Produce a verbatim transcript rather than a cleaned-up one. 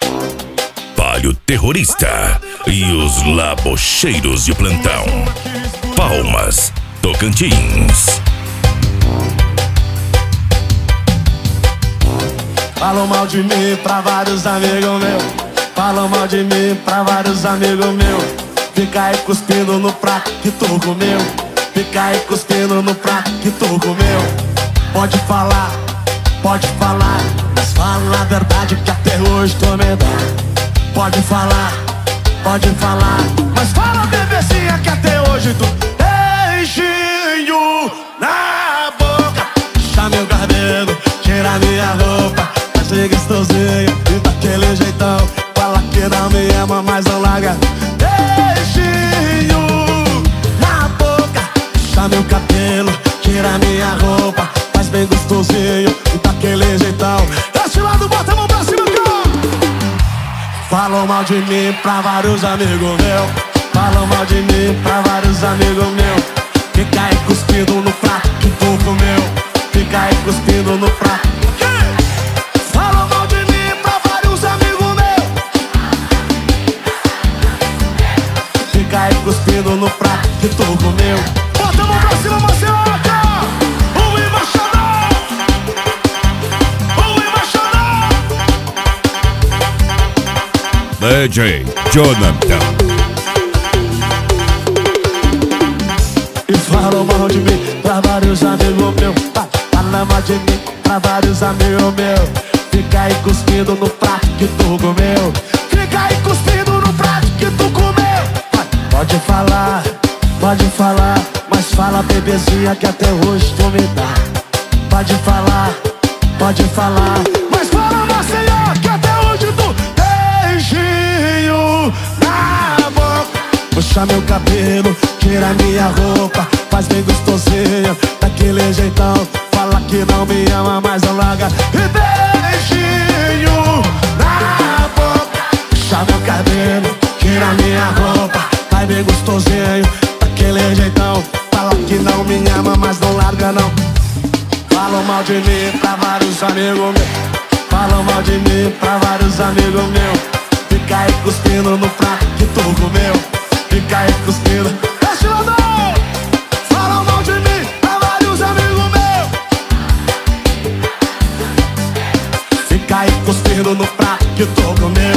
Palio Terrorista e os labocheiros de plantão. Palmas, Tocantins. Falam mal de mim pra vários amigos meus. Falam mal de mim pra vários amigos meus. Fica aí cuspindo no prato que tu comeu. Fica aí cuspindo no prato que tu comeu. Pode falar, pode falar, mas fala a verdade que até hoje tu me dá. Pode falar, pode falar, mas fala bebezinha que até hoje tu beijinho na boca. Puxa meu cabelo, tira minha roupa, faz gostosinho e daquele jeitão. Fala que não me ama, mas não larga. Beijinho na boca, puxa meu cabelo, tira minha roupa, faz bem gostosinho e daquele jeitão. Desse lado, bota a mão pra cima, cara. Falam mal de mim pra vários amigos meus. Falam mal de mim pra vários amigos meus. Fica aí cuspindo no prato que tu comeu. Fica aí cuspindo no prato. Falam mal de mim pra vários amigos meus. Fica aí cuspindo no prato que tu comeu. Bota a mão pra cima, Marcelo. O embaixador, o embaixador, D J Jonathan. e falam mal de mim pra vários amigos meus. Falam mal de mim pra vários amigos meus. Fica aí cuspindo no prato que tu comeu. Fica aí cuspindo no prato que tu comeu. Pode falar, pode falar, mas fala bebezinha que até hoje tu me dá. Pode falar, pode falar, mas fala Maceió que até hoje tu beijinho na boca. Puxa meu cabelo, tira minha roupa, faz bem gostosinho daquele jeitão. Fala que não me ama, mas não larga. E beijinho na boca. Puxa meu cabelo, tira minha roupa, faz bem gostosinho daquele jeitão. Fala que não me ama, mas não larga não. Falam mal de mim pra vários amigos meus. Falam mal de mim pra vários amigos meus. Fica aí cuspindo no prato que tu comeu. Fica aí cuspindo. Deixa eu andar. Falam mal de mim pra vários amigos meus. Fica aí cuspindo no prato que tu comeu.